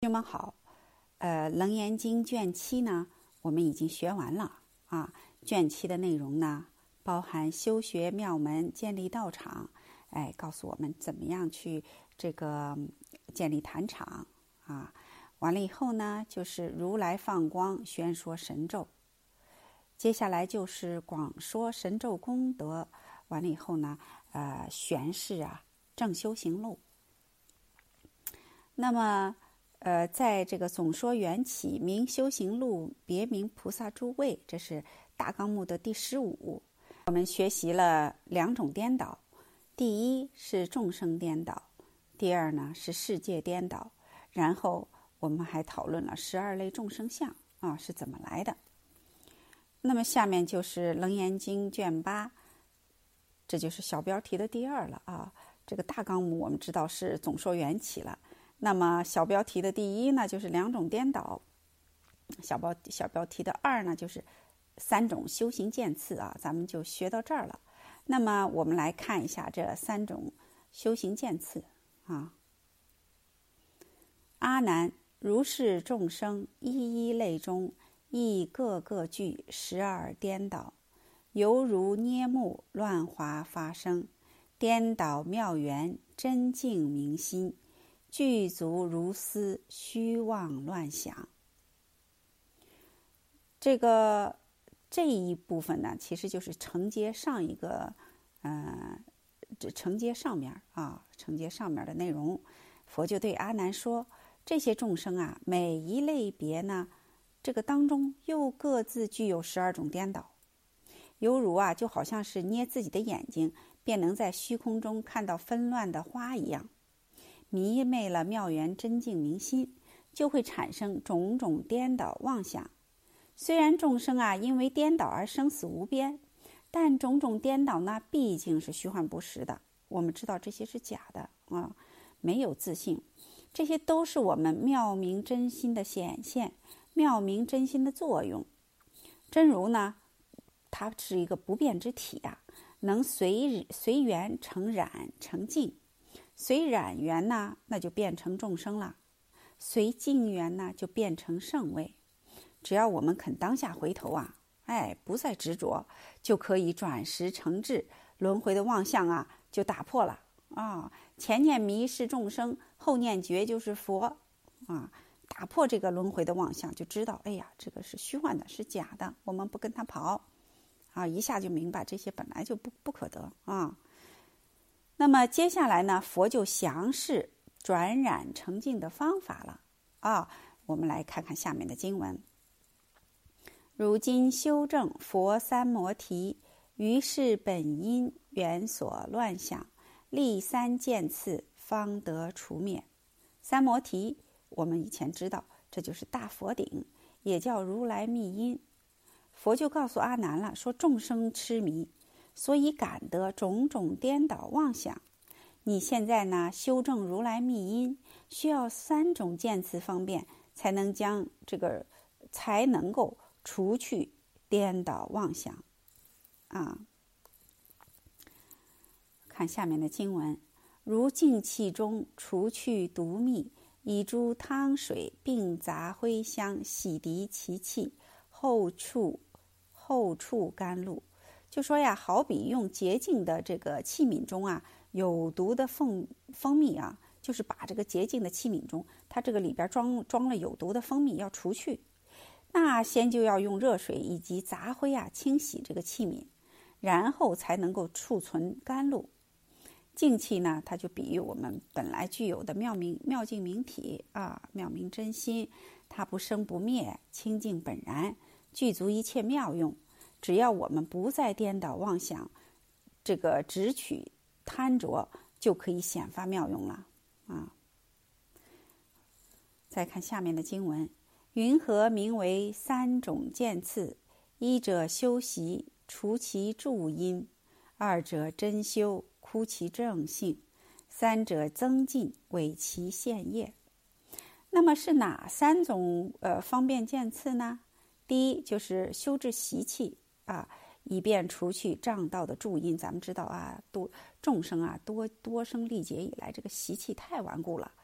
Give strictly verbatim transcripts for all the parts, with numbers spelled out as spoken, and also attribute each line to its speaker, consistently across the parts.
Speaker 1: 同学们好，呃，《楞严经》卷七呢，我们已经学完了啊。卷七的内容呢，包含修学妙门、建立道场，哎，告诉我们怎么样去这个建立坛场啊。完了以后呢，就是如来放光，宣说神咒。接下来就是广说神咒功德。完了以后呢，呃，宣示啊正修行路。那么。呃，在这个总说缘起名修行路，别名菩萨诸位，这是大纲目的第十五。我们学习了两种颠倒，第一是众生颠倒，第二呢是世界颠倒。然后我们还讨论了十二类众生相啊是怎么来的。那么下面就是《楞严经》卷八，这就是小标题的第二了啊。这个大纲目我们知道是总说缘起了。那么小标题的第一呢，就是两种颠倒；小标小标题的二呢，就是三种修行渐次啊。咱们就学到这儿了。那么我们来看一下这三种修行渐次啊。阿难，如是众生一一类中，亦各个具十二颠倒，犹如捏木乱华发生，颠倒妙缘真净明心。具足如斯，虚妄乱想。这个这一部分呢，其实就是承接上一个，呃，这承接上面啊，承接上面的内容。佛就对阿难说：这些众生啊，每一类别呢，这个当中又各自具有十二种颠倒，犹如啊，就好像是捏自己的眼睛，便能在虚空中看到纷乱的花一样。迷昧了妙缘真净明心，就会产生种种颠倒妄想。虽然众生啊因为颠倒而生死无边，但种种颠倒呢毕竟是虚幻不实的。我们知道这些是假的啊，没有自信，这些都是我们妙明真心的显现，妙明真心的作用。真如呢，它是一个不变之体啊，能随随缘成染成净。随染缘呢，那就变成众生了；随净缘呢，就变成圣位。只要我们肯当下回头啊，哎，不再执着，就可以转识成智，轮回的妄想啊，就打破了啊。前念迷是众生，后念觉就是佛啊。打破这个轮回的妄想，就知道，哎呀，这个是虚幻的，是假的，我们不跟他跑啊，一下就明白这些本来就不不可得啊。那么接下来呢，佛就详示转染成净的方法了啊。我们来看看下面的经文。如今修正佛三摩提，于是本因缘所乱想，立三渐次，方得除灭。三摩提我们以前知道，这就是大佛顶，也叫如来密因。佛就告诉阿难了，说众生痴迷，所以感得种种颠倒妄想。你现在呢，修正如来密因，需要三种渐次方便，才能将这个才能够除去颠倒妄想啊。看下面的经文：如净气中除去毒蜜，以诸汤水并杂灰香，洗涤其气，后触后触甘露。就说呀，好比用洁净的这个器皿中啊，有毒的蜂蜂蜜啊，就是把这个洁净的器皿中，它这个里边装装了有毒的蜂蜜要除去，那先就要用热水以及杂灰啊清洗这个器皿，然后才能够储存甘露。净气呢，它就比喻我们本来具有的妙明妙净明体啊，妙明真心，它不生不灭，清净本然，具足一切妙用。只要我们不再颠倒妄想，这个执取贪着，就可以显发妙用了啊。再看下面的经文：云何名为三种渐次？一者修习，除其助因；二者真修，枯其正性；三者增进，为其现业。那么是哪三种呃方便渐次呢？第一就是修治习气啊，以便除去障道的助因。咱们知道啊，多众生啊，多多生历劫以来，这个习气太顽固了，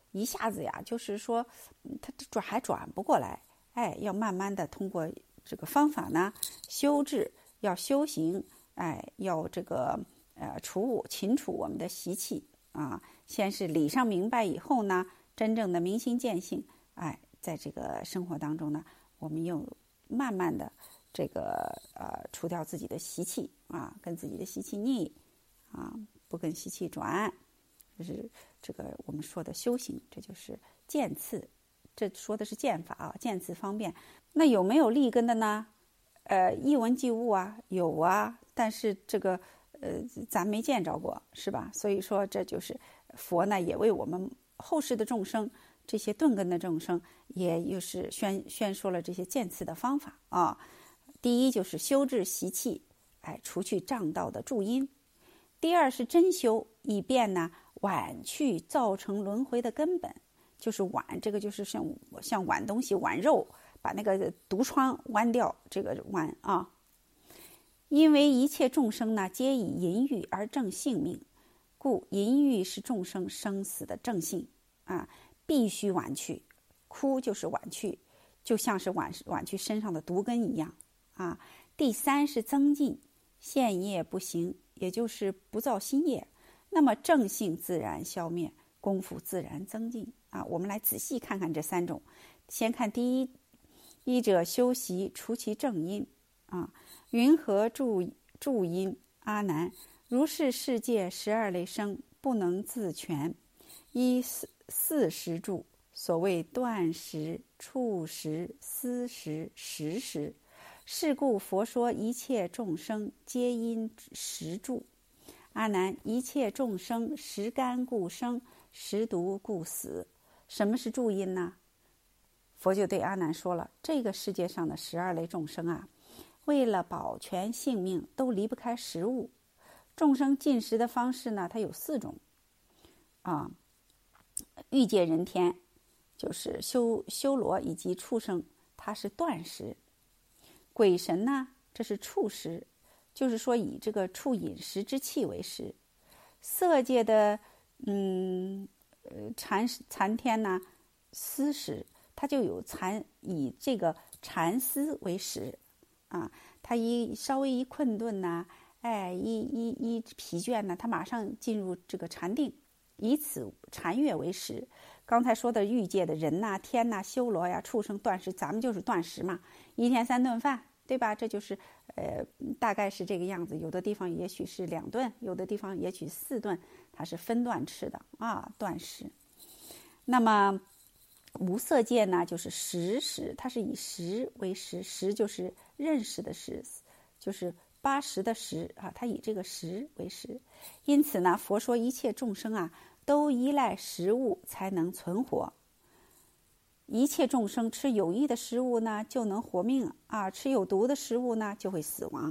Speaker 1: 一下子呀，就是说它转还转不过来，哎，要慢慢的通过这个方法呢，修治，要修行，哎，要这个呃除勤除我们的习气啊。先是理上明白以后呢，真正的明心见性，哎，在这个生活当中呢，我们又慢慢的这个呃除掉自己的习气啊，跟自己的习气逆啊，不跟习气转，就是这个我们说的修行，这就是渐次。这说的是渐法啊，渐次方便。那有没有立根的呢？呃，一闻即悟啊，有啊，但是这个呃咱没见着过，是吧？所以说这就是佛呢，也为我们后世的众生，这些顿根的众生，也又是宣宣说了这些渐次的方法啊。第一就是修治习气，哎，除去障道的助因；第二是真修，以便呢挽去造成轮回的根本。就是剜，这个就是像像剜东西剜肉，把那个毒疮剜掉，这个剜啊。因为一切众生呢，皆以淫欲而正性命，故淫欲是众生生死的正性啊，必须剜去。哭就是剜去，就像是剜剜去身上的毒根一样啊。第三是增进，现业不行，也就是不造新业，那么正性自然消灭，功夫自然增进啊。我们来仔细看看这三种。先看第一，一者修习，除其正因啊。云何助助因？阿难，如是世界十二类生，不能自全，依四四时助。所谓断时、处时、思时、时时。是故佛说一切众生皆因时助。阿难，一切众生时干故生，时毒故死。什么是助因呢？佛就对阿难说了，这个世界上的十二类众生啊，为了保全性命，都离不开食物。众生进食的方式呢，它有四种啊。欲界人天就是修修罗以及畜生，它是断食。鬼神呢，这是畜食，就是说以这个畜饮食之气为食。色界的嗯呃禅禅天呢，思食，它就有禅以这个禅思为食啊。他一稍微一困顿呐、啊，哎，一一一疲倦呢、啊，他马上进入这个禅定，以此禅悦为食。刚才说的欲界的人呐、啊、天呐、啊、修罗呀、畜生断食，咱们就是断食嘛，一天三顿饭，对吧？这就是呃，大概是这个样子。有的地方也许是两顿，有的地方也许四顿，它是分段吃的啊，断食。那么无色界呢，就是识食，它是以识为食，识就是认识的识，就是八识的识啊，它以这个识为食。因此呢，佛说一切众生啊，都依赖食物才能存活。一切众生吃有益的食物呢，就能活命啊；吃有毒的食物呢，就会死亡。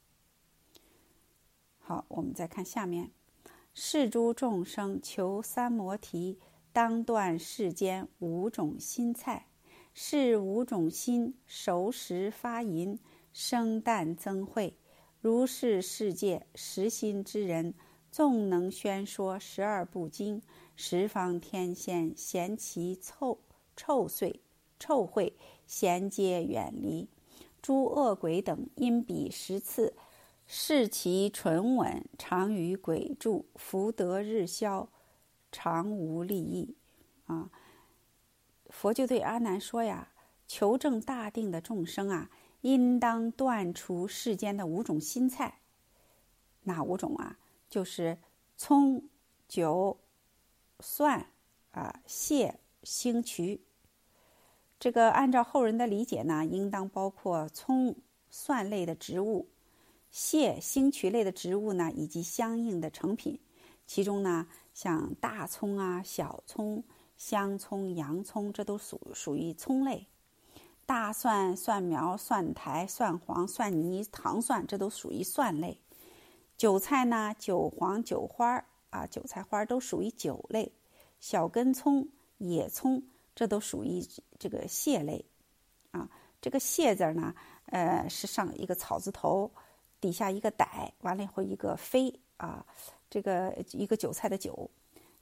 Speaker 1: 好，我们再看下面：是诸众生求三摩提，当断世间五种心菜。是五种心熟食发淫，生旦增慧。如是世界实心之人，纵能宣说十二部经，十方天仙嫌其臭臭碎臭秽，咸皆远离。诸恶鬼等因彼十次，视其纯稳，常与鬼住，福德日消，常无利益啊。佛就对阿难说呀，求证大定的众生啊，应当断除世间的五种心菜。哪五种啊？就是葱、韭、蒜啊、蟹、兴渠。这个按照后人的理解呢，应当包括葱、蒜类的植物，蟹、兴渠类的植物呢，以及相应的成品。其中呢，像大葱啊、小葱、香葱、洋葱，这都属属于葱类。大蒜、蒜苗、蒜苔、蒜黄、蒜泥、糖蒜，这都属于蒜类。韭菜呢，韭黄、韭花啊，韭菜花都属于韭类。小根葱、野葱，这都属于这个蟹类啊。这个蟹字呢，呃，是上一个草字头，底下一个歹，完了以后一个飞啊，这个一个韭菜的韭。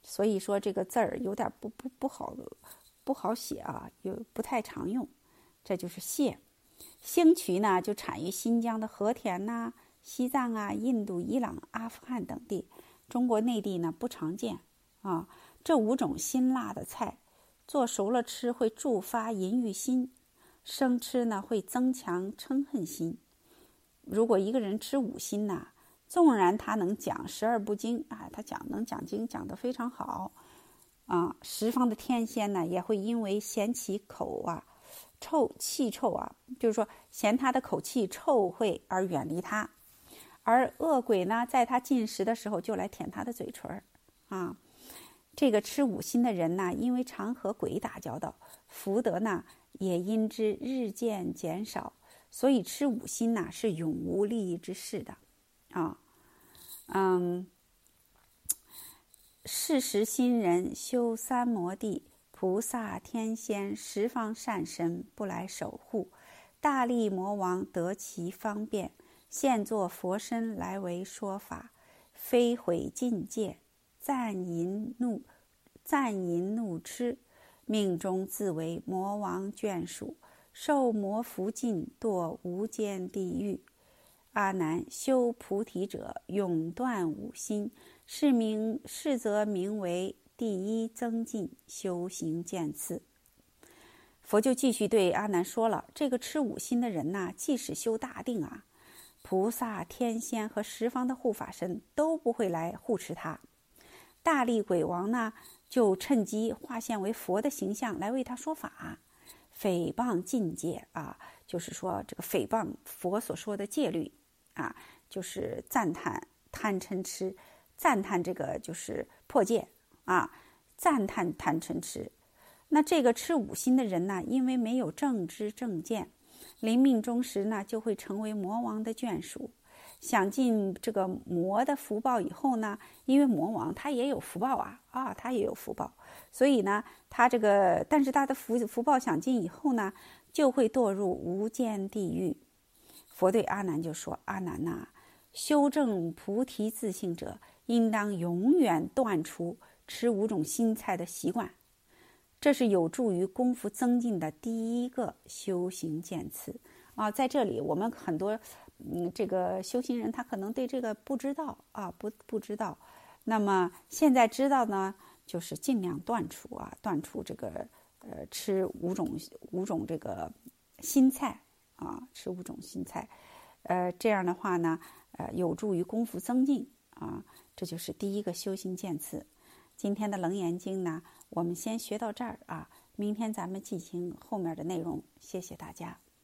Speaker 1: 所以说这个字儿有点不不不好不好写啊，有不太常用。这就是秸。兴渠呢就产于新疆的和田呐、啊、西藏啊、印度、伊朗、阿富汗等地，中国内地呢不常见啊。这五种辛辣的菜，做熟了吃会助发淫欲心，生吃呢会增强嗔恨心。如果一个人吃五辛呐，纵然他能讲十二部经啊，他讲能讲经讲得非常好啊，十方的天仙呢也会因为嫌其口啊臭气臭啊，就是说嫌他的口气臭秽而远离他。而恶鬼呢，在他进食的时候就来舔他的嘴唇啊。这个吃五辛的人呢，因为常和鬼打交道，福德呢也因之日渐减少，所以吃五辛呢是永无利益之事的啊。嗯，是时新人修三摩地，菩萨天仙十方善神不来守护，大力魔王得其方便，现作佛身来为说法，非毁禁戒，赞淫怒赞淫怒痴，命中自为魔王眷属，受魔福尽，堕无间地狱。阿难，修菩提者永断五辛，是名是则名为第一增进修行渐次。佛就继续对阿难说了，这个吃五辛的人呐、啊，即使修大定啊，菩萨、天仙和十方的护法神都不会来护持他。大力鬼王呢，就趁机化现为佛的形象来为他说法，诽谤禁戒啊，就是说这个诽谤佛所说的戒律啊，就是赞叹贪嗔痴，赞叹这个就是破戒啊，赞叹贪嗔痴。那这个吃五辛的人呢，因为没有正知正见，临命终时呢，就会成为魔王的眷属。享尽这个魔的福报以后呢，因为魔王他也有福报啊啊，他也有福报，所以呢，他这个但是他的福福报享尽以后呢，就会堕入无间地狱。佛对阿难就说：“阿难呐、啊，修正菩提自性者，应当永远断除吃五种辛菜的习惯，这是有助于功夫增进的第一个修行渐次啊。”在这里，我们很多嗯，这个修行人他可能对这个不知道啊，不不知道。那么现在知道呢，就是尽量断除啊，断除这个呃吃五种五种这个辛菜。啊，吃五种辛菜，呃，这样的话呢，呃，有助于功夫增进啊，这就是第一个修行渐次。今天的《楞严经》呢，我们先学到这儿啊，明天咱们进行后面的内容。谢谢大家。